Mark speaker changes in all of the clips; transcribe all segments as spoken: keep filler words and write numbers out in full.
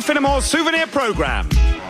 Speaker 1: Finnemore souvenir programme.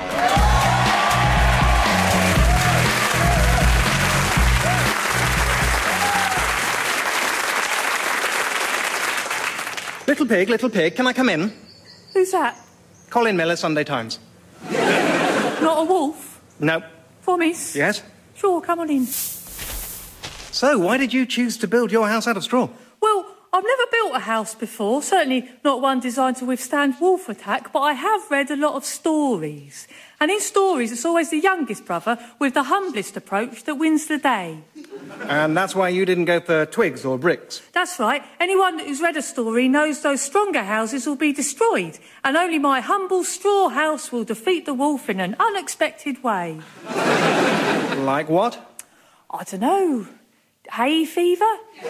Speaker 2: Little Pig, Little Pig, can I come in?
Speaker 3: Who's that?
Speaker 2: Colin Miller, Sunday Times.
Speaker 3: Not a wolf?
Speaker 2: No.
Speaker 3: Promise?
Speaker 2: Yes?
Speaker 3: Sure, come on in.
Speaker 2: So, why did you choose to build your house out of straw?
Speaker 3: Well, I've never built a house before, certainly not one designed to withstand wolf attack, but I have read a lot of stories. And in stories, it's always the youngest brother with the humblest approach that wins the day.
Speaker 2: And that's why you didn't go for twigs or bricks?
Speaker 3: That's right. Anyone who's read a story knows those stronger houses will be destroyed, and only my humble straw house will defeat the wolf in an unexpected way.
Speaker 2: Like what?
Speaker 3: I don't know. Hay fever?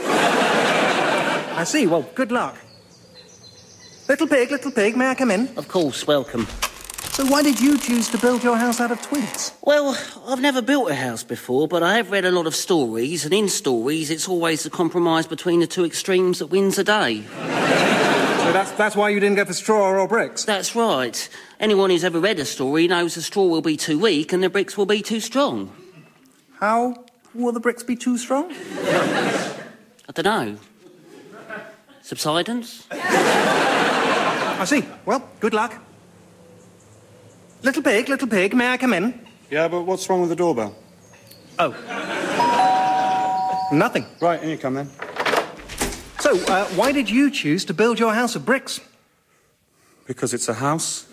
Speaker 2: I see. Well, good luck. Little Pig, Little Pig, may I come in?
Speaker 4: Of course, welcome.
Speaker 2: So why did you choose to build your house out of twigs?
Speaker 4: Well, I've never built a house before, but I have read a lot of stories, and in stories, it's always the compromise between the two extremes that wins the day.
Speaker 2: So that's, that's why you didn't go for straw or bricks?
Speaker 4: That's right. Anyone who's ever read a story knows the straw will be too weak and the bricks will be too strong.
Speaker 2: How will the bricks be too strong?
Speaker 4: I don't know. Subsidence?
Speaker 2: I see. Well, good luck. Little Pig, Little Pig, may I come in?
Speaker 5: Yeah, but what's wrong with the doorbell?
Speaker 2: Oh. Nothing.
Speaker 5: Right, in you come then.
Speaker 2: So, uh, why did you choose to build your house of bricks?
Speaker 5: Because it's a house.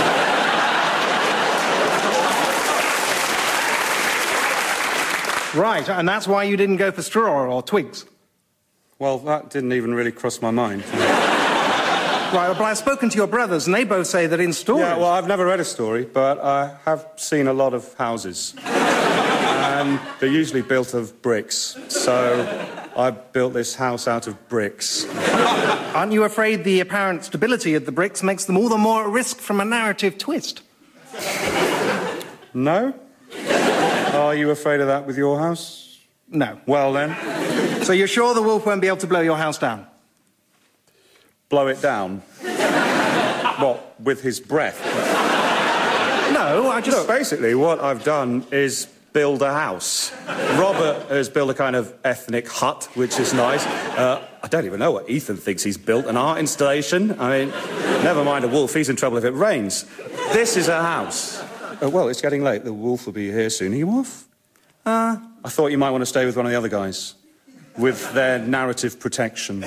Speaker 2: Right, and that's why you didn't go for straw or twigs?
Speaker 5: Well, that didn't even really cross my mind.
Speaker 2: Right, well, I've spoken to your brothers, and they both say that in stories...
Speaker 5: Yeah, well, I've never read a story, but I have seen a lot of houses. And they're usually built of bricks. So I built this house out of bricks.
Speaker 2: Aren't you afraid the apparent stability of the bricks makes them all the more at risk from a narrative twist?
Speaker 5: No? Are you afraid of that with your house?
Speaker 2: No.
Speaker 5: Well, then.
Speaker 2: So you're sure the wolf won't be able to blow your house down?
Speaker 5: Blow it down? What, with his breath?
Speaker 2: No, I just...
Speaker 5: Look, basically, what I've done is build a house. Robert has built a kind of ethnic hut, which is nice. Uh, I don't even know what Ethan thinks he's built, an art installation. I mean, never mind a wolf, he's in trouble if it rains. This is a house. Uh, well, it's getting late. The wolf will be here soon. Are you off?
Speaker 2: Uh...
Speaker 5: I thought you might want to stay with one of the other guys. With their narrative protection.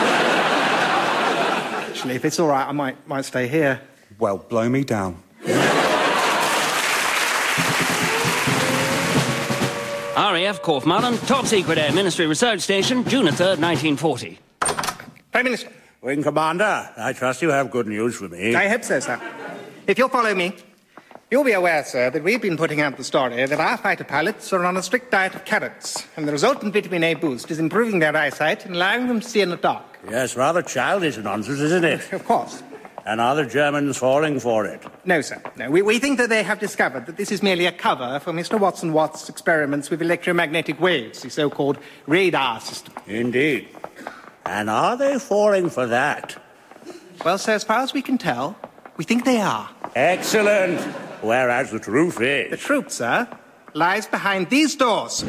Speaker 2: Actually, if it's all right, I might, might stay here.
Speaker 5: Well, blow me down.
Speaker 4: R A F, Corfe Mullen, Top Secret Air Ministry Research Station, June the third, nineteen forty.
Speaker 2: Prime Minister.
Speaker 6: Wing Commander, I trust you have good news for me.
Speaker 2: I hope so, sir. If you'll follow me, you'll be aware, sir, that we've been putting out the story that our fighter pilots are on a strict diet of carrots, and the resultant vitamin A boost is improving their eyesight and allowing them to see in the dark.
Speaker 6: Yes, rather childish nonsense, isn't it?
Speaker 2: Of course.
Speaker 6: And are the Germans falling for it?
Speaker 2: No, sir. No, we, we think that they have discovered that this is merely a cover for Mister Watson Watt's experiments with electromagnetic waves, the so-called radar system.
Speaker 6: Indeed. And are they falling for that?
Speaker 2: Well, sir, as far as we can tell, we think they are.
Speaker 6: Excellent. Whereas the truth is...
Speaker 2: The truth, sir, lies behind these doors.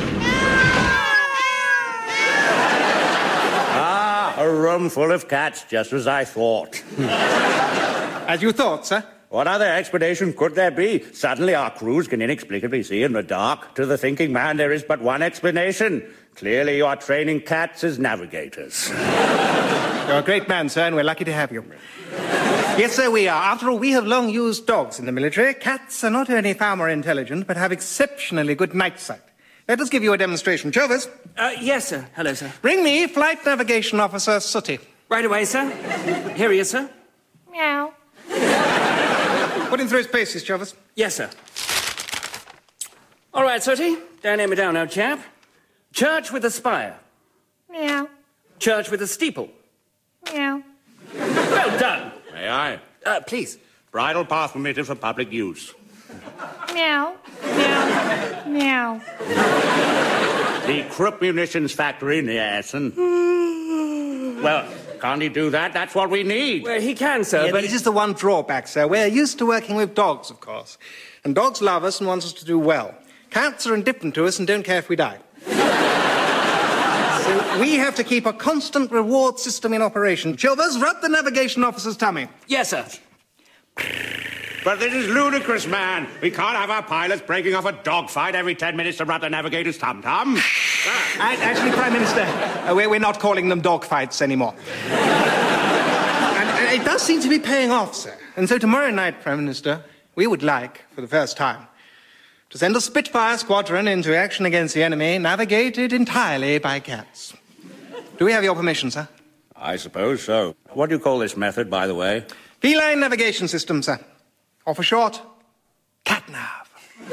Speaker 6: Ah, a room full of cats, just as I thought.
Speaker 2: As you thought, sir.
Speaker 6: What other explanation could there be? Suddenly our crews can inexplicably see in the dark. To the thinking man, there is but one explanation. Clearly you are training cats as navigators.
Speaker 2: You're a great man, sir, and we're lucky to have you. Yes, sir, we are. After all, we have long used dogs in the military. Cats are not only far more intelligent, but have exceptionally good night sight. Let us give you a demonstration. Jervis?
Speaker 7: Uh, yes, sir. Hello, sir.
Speaker 2: Bring me Flight Navigation Officer Sooty.
Speaker 7: Right away, sir. Here he is, sir.
Speaker 3: Meow.
Speaker 2: Put him through his paces, Jervis.
Speaker 7: Yes, sir. All right, Sooty. Don't let me down, old chap. Church with a spire.
Speaker 3: Meow.
Speaker 7: Church with a steeple.
Speaker 3: Meow.
Speaker 7: Well done.
Speaker 6: May I?
Speaker 7: Uh, please.
Speaker 6: Bridle path permitted for public use.
Speaker 3: Meow. Meow. Meow.
Speaker 6: The Krupp Munitions Factory near Essen. Well, can't he do that? That's what we need.
Speaker 7: Well, he can, sir,
Speaker 2: Yeah,
Speaker 7: but...
Speaker 2: this is the one drawback, sir. We're used to working with dogs, of course. And dogs love us and want us to do well. Cats are indifferent to us and don't care if we die. So we have to keep a constant reward system in operation. Chilvers, rub the navigation officer's tummy.
Speaker 7: Yes, sir.
Speaker 6: But this is ludicrous, man. We can't have our pilots breaking off a dogfight every ten minutes to rub the navigator's tum-tum.
Speaker 2: And actually, Prime Minister, uh, we're, we're not calling them dogfights anymore. and, and it does seem to be paying off, sir. And so tomorrow night, Prime Minister, we would like, for the first time, to send a Spitfire squadron into action against the enemy, navigated entirely by cats. Do we have your permission, sir?
Speaker 6: I suppose so. What do you call this method, by the way?
Speaker 2: Feline navigation system, sir. Or for short, CatNav.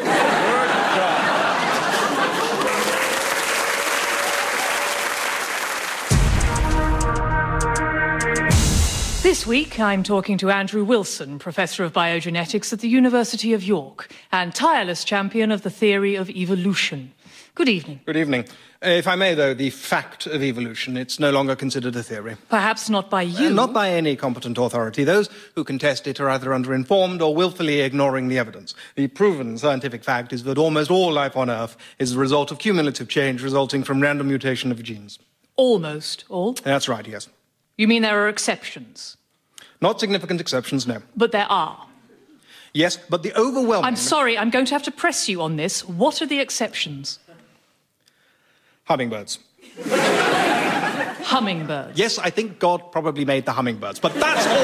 Speaker 3: This week, I'm talking to Andrew Wilson, Professor of Biogenetics at the University of York, and tireless champion of the theory of evolution. Good evening.
Speaker 2: Good evening. Uh, if I may, though, the fact of evolution, it's no longer considered a theory.
Speaker 3: Perhaps not by you.
Speaker 2: Uh, not by any competent authority. Those who contest it are either underinformed or willfully ignoring the evidence. The proven scientific fact is that almost all life on Earth is the result of cumulative change resulting from random mutation of genes.
Speaker 3: Almost all?
Speaker 2: That's right, yes.
Speaker 3: You mean there are exceptions?
Speaker 2: Not significant exceptions, no.
Speaker 3: But there are.
Speaker 2: Yes, but the overwhelming...
Speaker 3: I'm sorry, I'm going to have to press you on this. What are the exceptions?
Speaker 2: Hummingbirds.
Speaker 3: Hummingbirds?
Speaker 2: Yes, I think God probably made the hummingbirds, but that's all.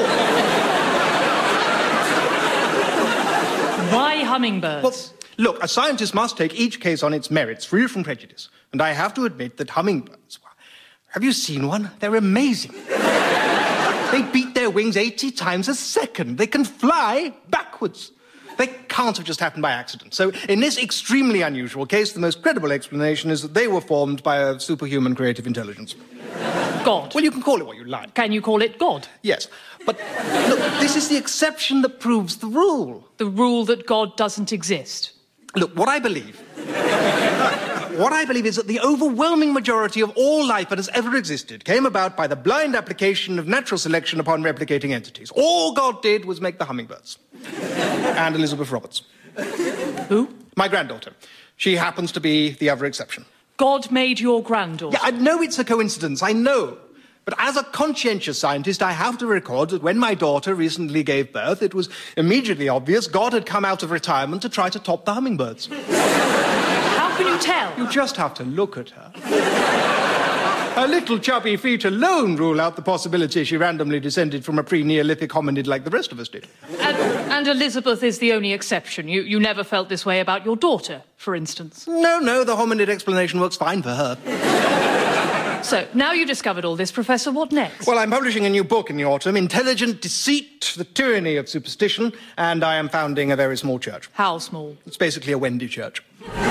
Speaker 3: Why hummingbirds?
Speaker 2: Well, look, a scientist must take each case on its merits, free from prejudice. And I have to admit that hummingbirds... Have you seen one? They're amazing. They beat their wings eighty times a second. They can fly backwards. They can't have just happened by accident. So in this extremely unusual case, the most credible explanation is that they were formed by a superhuman creative intelligence.
Speaker 3: God.
Speaker 2: Well, you can call it what you like.
Speaker 3: Can you call it God?
Speaker 2: Yes. But look, this is the exception that proves the rule.
Speaker 3: The rule that God doesn't exist.
Speaker 2: Look, what I believe... What I believe is that the overwhelming majority of all life that has ever existed came about by the blind application of natural selection upon replicating entities. All God did was make the hummingbirds. And Elizabeth Roberts.
Speaker 3: Who?
Speaker 2: My granddaughter. She happens to be the other exception.
Speaker 3: God made your granddaughter?
Speaker 2: Yeah, I know it's a coincidence, I know. But as a conscientious scientist, I have to record that when my daughter recently gave birth, it was immediately obvious God had come out of retirement to try to top the hummingbirds.
Speaker 3: How can you tell?
Speaker 2: You just have to look at her. Her little chubby feet alone rule out the possibility she randomly descended from a pre-Neolithic hominid like the rest of us did.
Speaker 3: And, and Elizabeth is the only exception. You, you never felt this way about your daughter, for instance.
Speaker 2: No, no, the hominid explanation works fine for her.
Speaker 3: So, now you discovered all this, Professor, what next?
Speaker 2: Well, I'm publishing a new book in the autumn, Intelligent Deceit, The Tyranny of Superstition, and I am founding a very small church.
Speaker 3: How small?
Speaker 2: It's basically a Wendy church.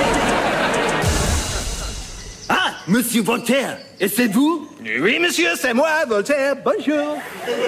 Speaker 8: Ah, Monsieur Voltaire, et c'est vous?
Speaker 2: Oui, monsieur, c'est moi, Voltaire. Bonjour.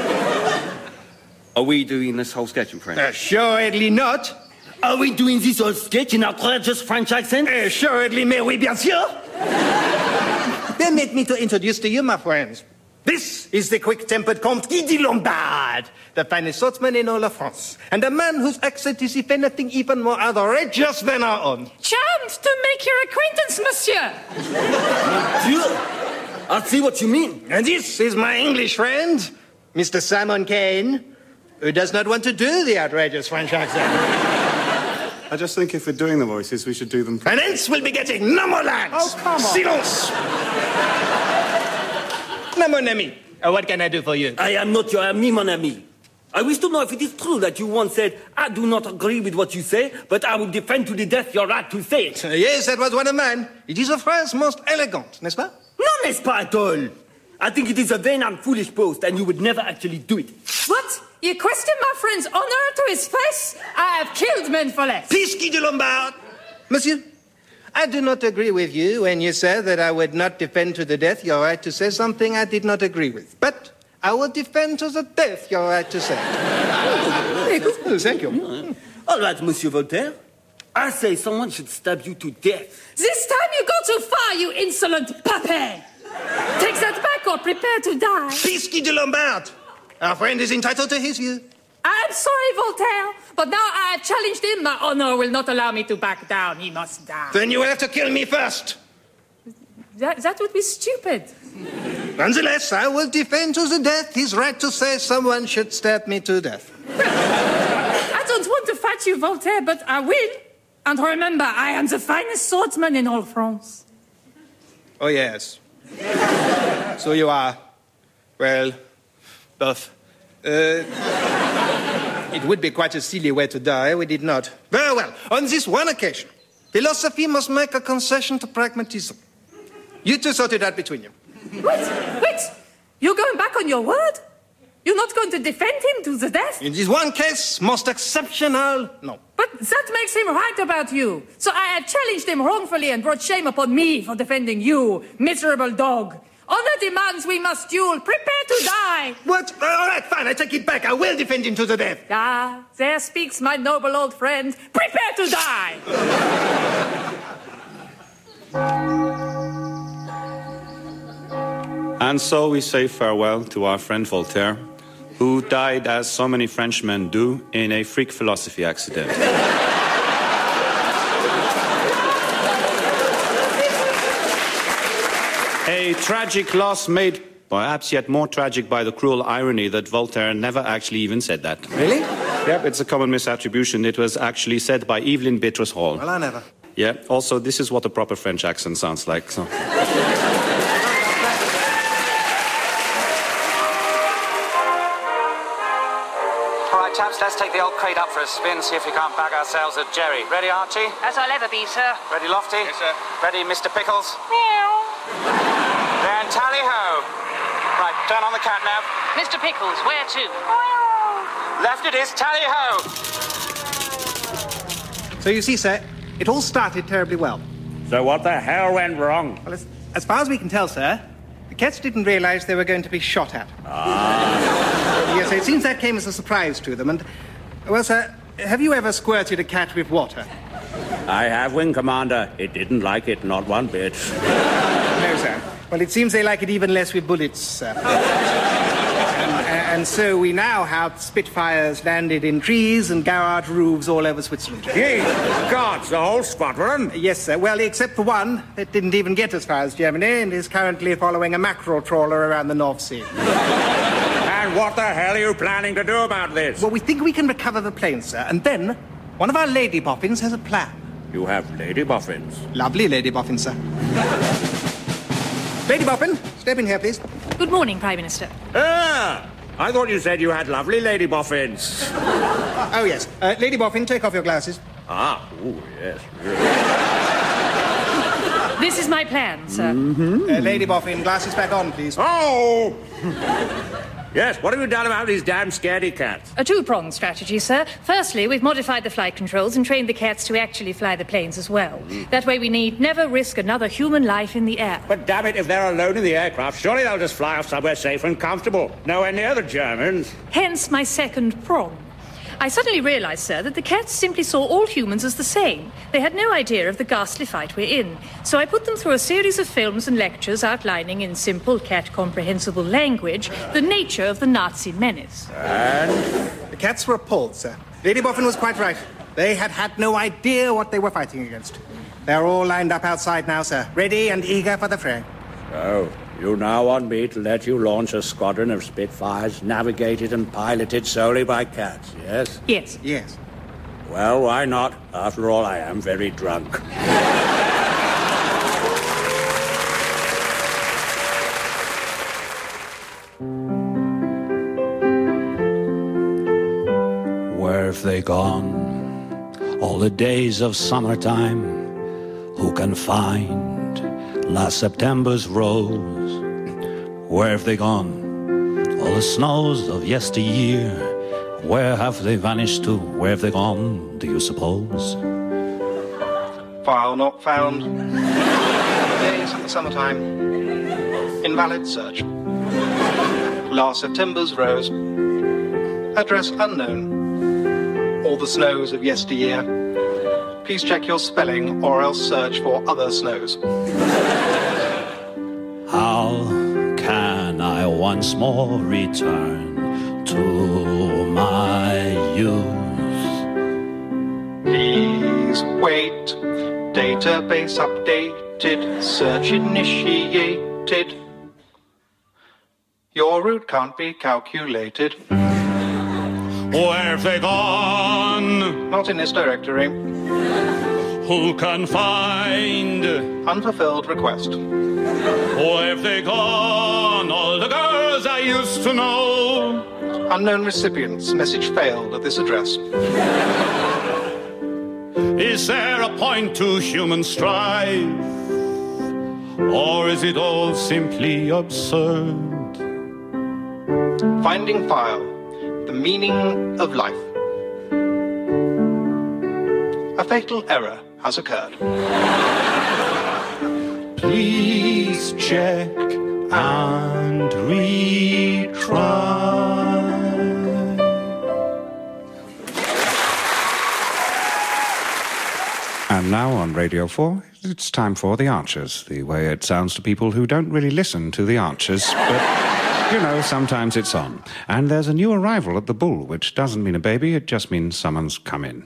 Speaker 7: Are we doing this whole sketch in French?
Speaker 2: Assuredly not.
Speaker 8: Are we doing this whole sketch in outrageous French accent?
Speaker 2: Assuredly, mais oui, bien sûr. Permit me to introduce to you, my friends. This is the quick-tempered Comte Guy de Lombard, the finest swordsman in all of France, and a man whose accent is, if anything, even more outrageous than our own.
Speaker 3: Charmed to make your acquaintance, monsieur.
Speaker 8: Dieu, I see what you mean.
Speaker 2: And this is my English friend, Mister Simon Kane, who does not want to do the outrageous French accent.
Speaker 5: I just think if we're doing the voices, we should do them...
Speaker 2: And hence we'll be getting no more lines.
Speaker 5: Oh, come on.
Speaker 2: Silence. No, mon ami. Uh, what can I do for you?
Speaker 8: I am not your ami, mon ami. I wish to know if it is true that you once said, I do not agree with what you say, but I will defend to the death your right to say it.
Speaker 2: Uh, yes, that was one of mine. It is a phrase most elegant, n'est-ce pas?
Speaker 8: Non, n'est-ce pas at all. I think it is a vain and foolish boast, and you would never actually do it.
Speaker 3: What? You question my friend's honor to his face? I have killed men for less.
Speaker 2: Peace, Guy de Lombard. Monsieur, I do not agree with you when you said that I would not defend to the death your right to say something I did not agree with. But I will defend to the death your right to say. Oh, thank you.
Speaker 8: All right, Monsieur Voltaire. I say someone should stab you to death.
Speaker 3: This time you go too far, you insolent puppy. Take that back
Speaker 9: Marco, prepare to die.
Speaker 2: Pisky de Lombard! Our friend is entitled to his view.
Speaker 9: I'm sorry, Voltaire, but now I have challenged him. My honor will not allow me to back down. He must die.
Speaker 2: Then you will have to kill me first.
Speaker 9: That, that would be stupid.
Speaker 2: Nonetheless, I will defend to the death his right to say someone should stab me to death.
Speaker 9: I don't want to fight you, Voltaire, but I will. And remember, I am the finest swordsman in all France.
Speaker 2: Oh, yes. So you are. Well, buff. Uh, it would be quite a silly way to die, we did not. Very well, on this one occasion, philosophy must make a concession to pragmatism. You two sort it out between you.
Speaker 9: Wait, wait! You're going back on your word? You're not going to defend him to the death?
Speaker 2: In this one case, most exceptional, no.
Speaker 9: But that makes him right about you. So I have challenged him wrongfully and brought shame upon me for defending you, miserable dog. Honor demands we must duel. Prepare to die.
Speaker 2: What? All right, fine, I take it back. I will defend him to the death.
Speaker 9: Ah, there speaks my noble old friend. Prepare to die.
Speaker 5: And so we say farewell to our friend Voltaire, who died, as so many Frenchmen do, in a freak philosophy accident. A tragic loss made perhaps yet more tragic by the cruel irony that Voltaire never actually even said that.
Speaker 2: Really?
Speaker 5: Yep, it's a common misattribution. It was actually said by Evelyn Beatrice Hall.
Speaker 2: Well, I never.
Speaker 5: Yeah, also, this is what a proper French accent sounds like, so...
Speaker 10: Chaps, let's take the old crate up for a spin, see if we can't bag ourselves a Jerry. Ready, Archie?
Speaker 11: As I'll ever be, sir.
Speaker 10: Ready, Lofty?
Speaker 11: Yes, sir.
Speaker 10: Ready, Mister Pickles?
Speaker 11: Meow.
Speaker 10: Then tally-ho. Right, turn on the cat now.
Speaker 11: Mister Pickles, where to?
Speaker 10: Left it is, tally-ho.
Speaker 2: So you see, sir, it all started terribly well.
Speaker 6: So what the hell went wrong?
Speaker 2: Well, as, as far as we can tell, sir, the cats didn't realize they were going to be shot at.
Speaker 6: Ah.
Speaker 2: Yes, it seems that came as a surprise to them. And, well, sir, have you ever squirted a cat with water?
Speaker 6: I have, Wing Commander. It didn't like it, not one bit.
Speaker 2: No, sir. Well, it seems they like it even less with bullets, sir. and, and so we now have Spitfires landed in trees and garage roofs all over Switzerland.
Speaker 6: Ye gods, the whole squadron?
Speaker 2: Yes, sir. Well, except for one that didn't even get as far as Germany and is currently following a mackerel trawler around the North Sea.
Speaker 6: And what the hell are you planning to do about this?
Speaker 2: Well, we think we can recover the plane, sir, and then one of our lady boffins has a plan.
Speaker 6: You have lady boffins?
Speaker 2: Lovely lady boffins, sir. Lady Boffin, step in here, please.
Speaker 11: Good morning, Prime Minister.
Speaker 6: Ah! I thought you said you had lovely lady boffins.
Speaker 2: Oh, yes. Uh, Lady Boffin, take off your glasses.
Speaker 6: Ah, oh, yes.
Speaker 11: This is my plan, sir.
Speaker 2: Mm-hmm. Uh, Lady Boffin, glasses back on, please.
Speaker 6: Oh! Yes, what have you done about these damn scaredy cats?
Speaker 11: A two-pronged strategy, sir. Firstly, we've modified the flight controls and trained the cats to actually fly the planes as well. Mm. That way we need never risk another human life in the air.
Speaker 6: But damn it, if they're alone in the aircraft, surely they'll just fly off somewhere safe and comfortable. Nowhere near the Germans.
Speaker 11: Hence my second prong. I suddenly realised, sir, that the cats simply saw all humans as the same. They had no idea of the ghastly fight we're in. So I put them through a series of films and lectures outlining in simple cat-comprehensible language the nature of the Nazi menace.
Speaker 2: And? The cats were appalled, sir. Lady Boffin was quite right. They had had no idea what they were fighting against. They're all lined up outside now, sir, ready and eager for the fray.
Speaker 6: So, you now want me to let you launch a squadron of Spitfires navigated and piloted solely by cats, yes?
Speaker 11: Yes.
Speaker 2: Yes.
Speaker 6: Well, why not? After all, I am very drunk.
Speaker 12: Where have they gone? All the days of summertime, who can find last September's rose? Where have they gone? All the snows of yesteryear, where have they vanished to? Where have they gone, do you suppose?
Speaker 2: File not found. Days of the summertime. Invalid search. Last September's rose. Address unknown. All the snows of yesteryear. Please check your spelling or else search for other snows.
Speaker 12: How can once more return to my youth.
Speaker 2: Please wait. Database updated. Search initiated. Your route can't be calculated.
Speaker 12: Where have they gone?
Speaker 2: Not in this directory.
Speaker 12: Who can find?
Speaker 2: Unfulfilled request.
Speaker 12: Where have they gone? All the girls I used to know.
Speaker 2: Unknown recipients. Message failed at this address.
Speaker 12: Is there a point to human strife? Or is it all simply absurd?
Speaker 2: Finding file. The meaning of life. A fatal error has occurred.
Speaker 12: Please check and retry.
Speaker 13: And now on Radio four, it's time for The Archers, the way it sounds to people who don't really listen to The Archers, but... You know, sometimes it's on. And there's a new arrival at the Bull, which doesn't mean a baby, it just means someone's come in.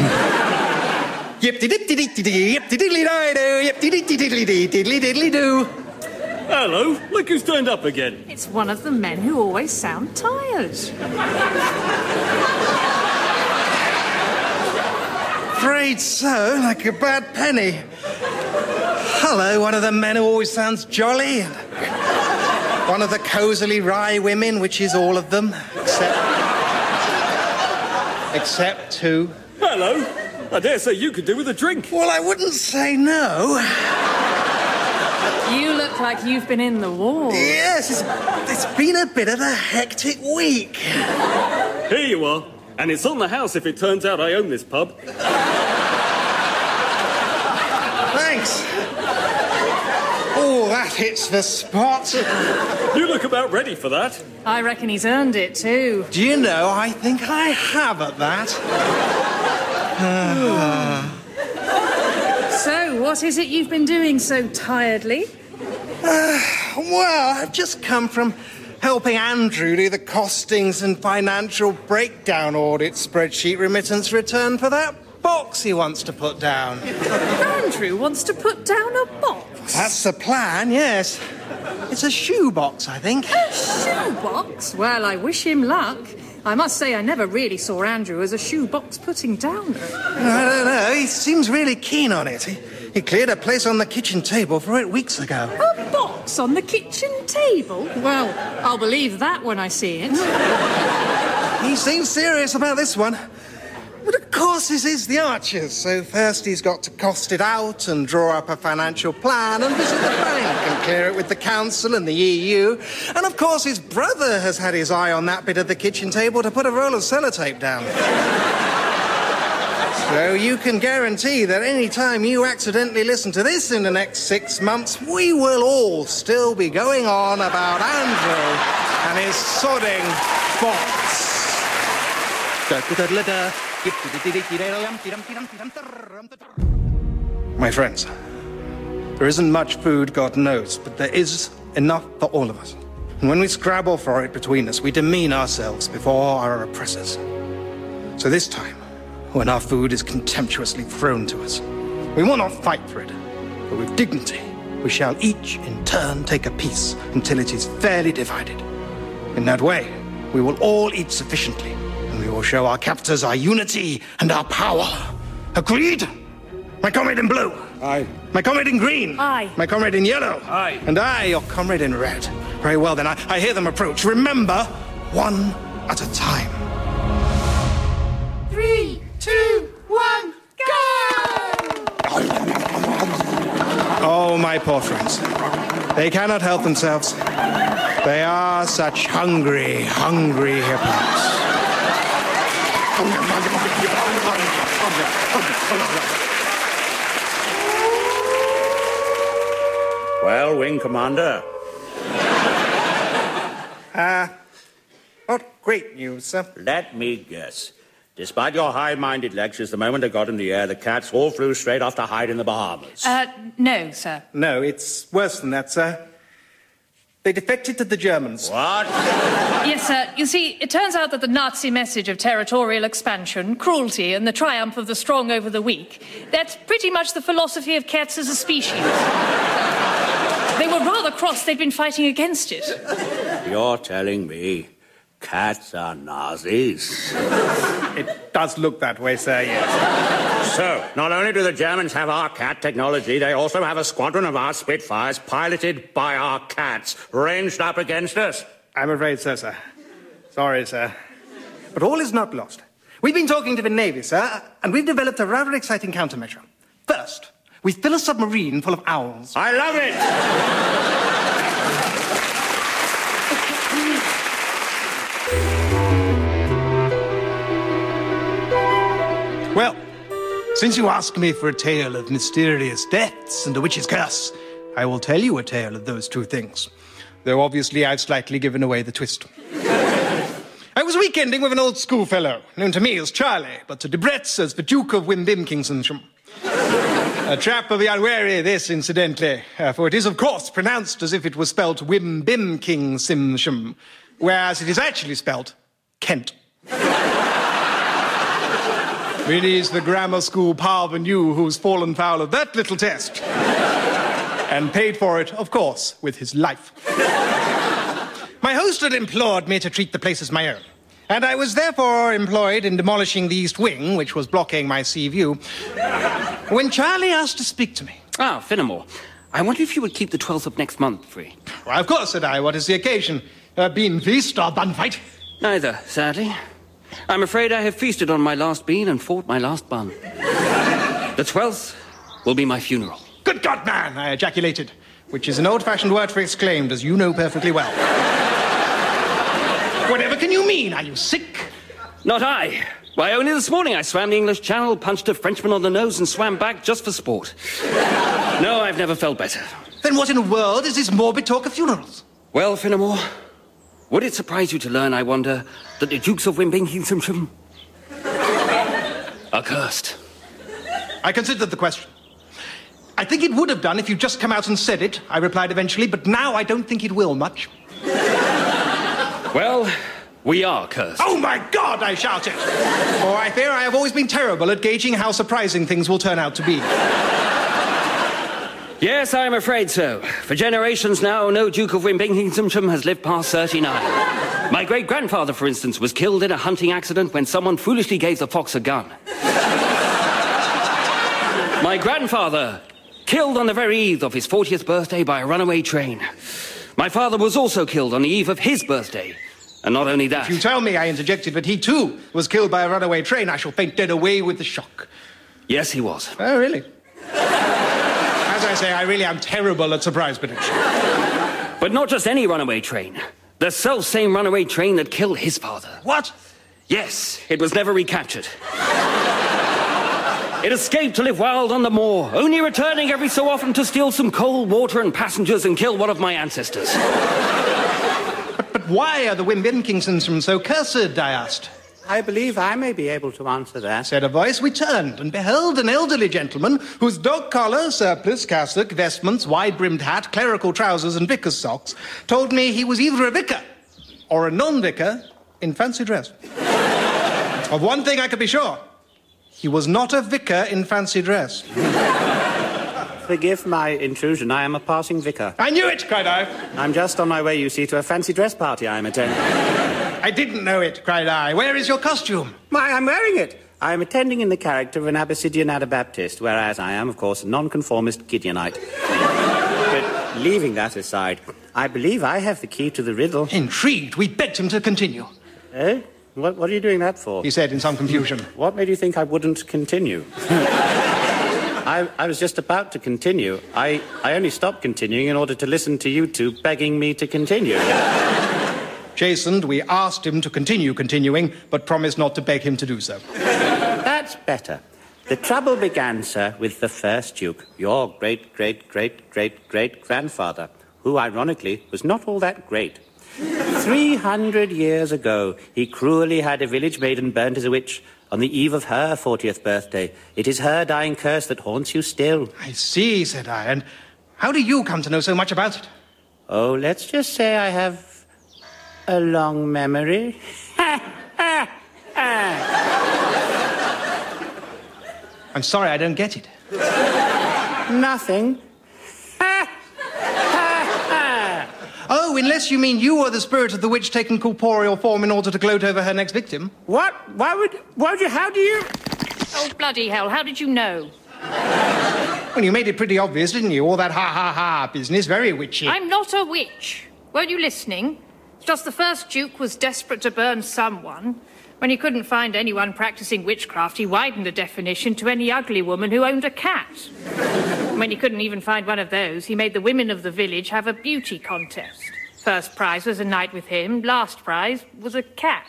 Speaker 8: Hello, look who's turned up again.
Speaker 11: It's one of the men who always sound tired.
Speaker 2: Afraid so, like a bad penny. Hello, one of the men who always sounds jolly. One of the cosily wry women, which is all of them, except... except two.
Speaker 8: Hello. I dare say you could do with a drink.
Speaker 2: Well, I wouldn't say no.
Speaker 11: You look like you've been in the war.
Speaker 2: Yes, it's, it's been a bit of a hectic week.
Speaker 8: Here you are. And it's on the house if it turns out I own this pub.
Speaker 2: Thanks. Oh, that hits the spot.
Speaker 8: You look about ready for that.
Speaker 11: I reckon he's earned it, too.
Speaker 2: Do you know, I think I have at that.
Speaker 11: So, what is it you've been doing so tiredly?
Speaker 2: Uh, well, I've just come from helping Andrew do the costings and financial breakdown audit spreadsheet remittance return for that box he wants to put down.
Speaker 11: Andrew wants to put down a box?
Speaker 2: That's the plan, yes. It's a shoe box, I think.
Speaker 11: A shoe box? Well, I wish him luck. I must say I never really saw Andrew as a shoe box putting downer.
Speaker 2: I don't know. He seems really keen on it. He, he cleared a place on the kitchen table for it weeks ago.
Speaker 11: A box on the kitchen table? Well, I'll believe that when I see it.
Speaker 2: He seems serious about this one. But of course this is the Archers, so first he's got to cost it out and draw up a financial plan and visit the bank and clear it with the council and the E U. And of course his brother has had his eye on that bit of the kitchen table to put a roll of sellotape down. So you can guarantee that any time you accidentally listen to this in the next six months, we will all still be going on about Andrew and his sodding box. My friends, there isn't much food, God knows, but there is enough for all of us. And when we scrabble for it between us, we demean ourselves before our oppressors. So this time, when our food is contemptuously thrown to us, we will not fight for it, but with dignity, we shall each in turn take a piece until it is fairly divided. In that way, we will all eat sufficiently, and we will show our captors our unity and our power. Agreed? My comrade in blue.
Speaker 5: Aye.
Speaker 2: My comrade in green.
Speaker 11: Aye.
Speaker 2: My comrade in yellow.
Speaker 8: Aye.
Speaker 2: And I, your comrade in red. Very well, then. I, I hear them approach. Remember, one at a time.
Speaker 9: Three, two, one, go!
Speaker 2: Oh, my poor friends. They cannot help themselves. They are such hungry, hungry hippos.
Speaker 6: Well, Wing Commander.
Speaker 2: Ah, uh, not great news, sir.
Speaker 6: Let me guess. Despite your high-minded lectures, the moment they got in the air, the cats all flew straight off to hide in the Bahamas.
Speaker 11: Uh, no, sir.
Speaker 2: No, it's worse than that, sir. They defected to the Germans.
Speaker 6: What?
Speaker 11: Yes, sir. You see, it turns out that the Nazi message of territorial expansion, cruelty, and the triumph of the strong over the weak, that's pretty much the philosophy of cats as a species. They were rather cross they'd been fighting against it.
Speaker 6: You're telling me cats are Nazis?
Speaker 2: It does look that way, sir, yes.
Speaker 6: So, not only do the Germans have our cat technology, they also have a squadron of our Spitfires piloted by our cats, ranged up against us.
Speaker 2: I'm afraid so, sir. Sorry, sir. But all is not lost. We've been talking to the Navy, sir, and we've developed a rather exciting countermeasure. First, we fill a submarine full of owls.
Speaker 6: I love it!
Speaker 2: Well, since you ask me for a tale of mysterious deaths and a witch's curse, I will tell you a tale of those two things. Though obviously I've slightly given away the twist. I was weekending with an old schoolfellow, known to me as Charlie, but to Debretz as the Duke of Wimbimkingsonsham. A trap of the unwary, this, incidentally, uh, for it is, of course, pronounced as if it was spelt Wimbimkingsimsham, whereas it is actually spelt Kent. It is the grammar school parvenu who's fallen foul of that little test. And paid for it, of course, with his life. My host had implored me to treat the place as my own, and I was therefore employed in demolishing the east wing, which was blocking my sea view, when Charlie asked to speak to me.
Speaker 7: Ah, Fenimore, I wonder if you would keep the twelfth of next month free.
Speaker 2: Why, of course, said I. What is the occasion? A bean feast or bun fight?
Speaker 7: Neither, sadly. I'm afraid I have feasted on my last bean and fought my last bun. The twelfth will be my funeral.
Speaker 2: Good God, man, I ejaculated, which is an old-fashioned word for exclaimed, as you know perfectly well. Whatever can you mean? Are you sick?
Speaker 7: Not I. Why, only this morning I swam the English Channel, punched a Frenchman on the nose and swam back just for sport. No, I've never felt better.
Speaker 2: Then what in the world is this morbid talk of funerals?
Speaker 7: Well, Fenimore, would it surprise you to learn, I wonder, that the Dukes of Wimbimkingsonsham are cursed?
Speaker 2: I considered the question. I think it would have done if you'd just come out and said it, I replied eventually, but now I don't think it will much.
Speaker 7: Well, we are cursed.
Speaker 2: Oh, my God, I shouted. For I fear I have always been terrible at gauging how surprising things will turn out to be.
Speaker 7: Yes, I'm afraid so. For generations now, no Duke of Wimbimkingsonsham has lived past thirty-nine. My great-grandfather, for instance, was killed in a hunting accident when someone foolishly gave the fox a gun. My grandfather killed on the very eve of his fortieth birthday by a runaway train. My father was also killed on the eve of his birthday. And not only that...
Speaker 2: If you tell me, I interjected, that he too was killed by a runaway train, I shall faint dead away with the shock.
Speaker 7: Yes, he was.
Speaker 2: Oh, really? As I say, I really am terrible at surprise prediction.
Speaker 7: But not just any runaway train. The self-same runaway train that killed his father.
Speaker 2: What?
Speaker 7: Yes, it was never recaptured. It escaped to live wild on the moor, only returning every so often to steal some coal, water and passengers and kill one of my ancestors.
Speaker 2: But, but why are the Wimbimkingsonsham so cursed, I asked.
Speaker 6: I believe I may be able to answer that,
Speaker 2: said a voice. We turned and beheld an elderly gentleman whose dog collar, surplice, cassock, vestments, wide-brimmed hat, clerical trousers and vicar's socks told me he was either a vicar or a non-vicar in fancy dress. Of one thing I could be sure. He was not a vicar in fancy dress.
Speaker 6: Forgive my intrusion. I am a passing vicar.
Speaker 2: I knew it, cried I.
Speaker 6: I'm just on my way, you see, to a fancy dress party I am attending.
Speaker 2: I didn't know it, cried I. Where is your costume?
Speaker 6: Why, I'm wearing it. I am attending in the character of an Abyssinian Anabaptist, whereas I am, of course, a nonconformist Gideonite. But leaving that aside, I believe I have the key to the riddle.
Speaker 2: Intrigued, we begged him to continue.
Speaker 6: Eh? What, what are you doing that for?
Speaker 2: He said in some confusion.
Speaker 6: What made you think I wouldn't continue? I, I was just about to continue. I, I only stopped continuing in order to listen to you two begging me to continue.
Speaker 2: Chastened, we asked him to continue continuing, but promised not to beg him to do so.
Speaker 6: That's better. The trouble began, sir, with the first Duke, your great-great-great-great-great-grandfather, who, ironically, was not all that great. Three hundred years ago, he cruelly had a village maiden burnt as a witch on the eve of her fortieth birthday. It is her dying curse that haunts you still.
Speaker 2: I see, said I, and how do you come to know so much about it?
Speaker 6: Oh, let's just say I have a long memory.
Speaker 2: I'm sorry, I don't get it.
Speaker 6: Nothing.
Speaker 2: Oh, unless you mean you are the spirit of the witch taking corporeal form in order to gloat over her next victim.
Speaker 6: What? Why would... Why would you... How do you...
Speaker 11: Oh, bloody hell, how did you know?
Speaker 2: Well, you made it pretty obvious, didn't you? All that ha-ha-ha business, very witchy.
Speaker 11: I'm not a witch. Weren't you listening? Just the first Duke was desperate to burn someone. When he couldn't find anyone practicing witchcraft, he widened the definition to any ugly woman who owned a cat. And when he couldn't even find one of those, he made the women of the village have a beauty contest. First prize was a night with him. Last prize was a cat.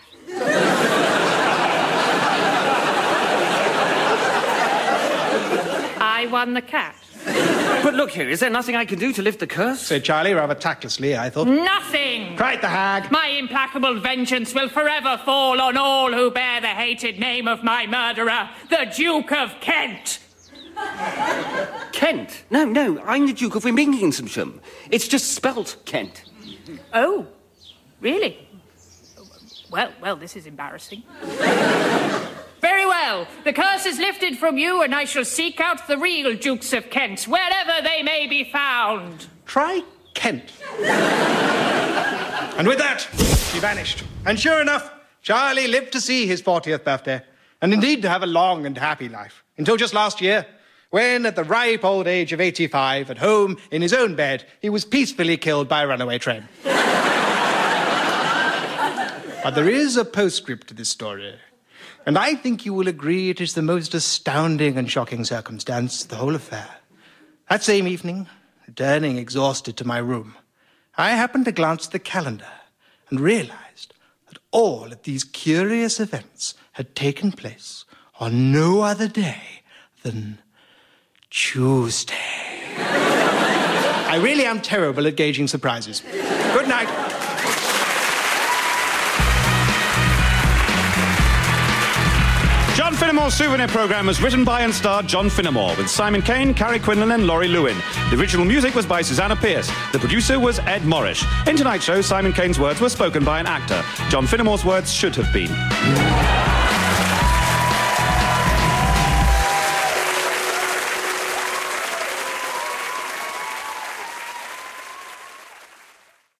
Speaker 11: I won the cat.
Speaker 7: But look here, is there nothing I can do to lift the curse?
Speaker 2: Said Charlie, rather tactlessly, I thought.
Speaker 11: Nothing!
Speaker 2: Cried the hag.
Speaker 9: My implacable vengeance will forever fall on all who bear the hated name of my murderer, the Duke of Kent.
Speaker 7: Kent? No, no, I'm the Duke of Wimbinghamshire. It's just spelt Kent.
Speaker 11: Oh, really? Well, well, this is embarrassing.
Speaker 9: Very well. The curse is lifted from you, and I shall seek out the real Dukes of Kent, wherever they may be found.
Speaker 2: Try Kent. And with that, she vanished. And sure enough, Charlie lived to see his fortieth birthday, and indeed to have a long and happy life, until just last year, when, at the ripe old age of eighty-five, at home in his own bed, he was peacefully killed by a runaway train. But there is a postscript to this story. And I think you will agree it is the most astounding and shocking circumstance of the whole affair. That same evening, returning exhausted to my room, I happened to glance at the calendar and realized that all of these curious events had taken place on no other day than Tuesday. I really am terrible at gauging surprises. Good night.
Speaker 1: John Finnemore's Souvenir Programme was written by and starred John Finnemore, with Simon Kane, Carrie Quinlan and Laurie Lewin. The original music was by Susanna Pierce. The producer was Ed Morrish. In tonight's show, Simon Kane's words were spoken by an actor. John Finnemore's words should have been...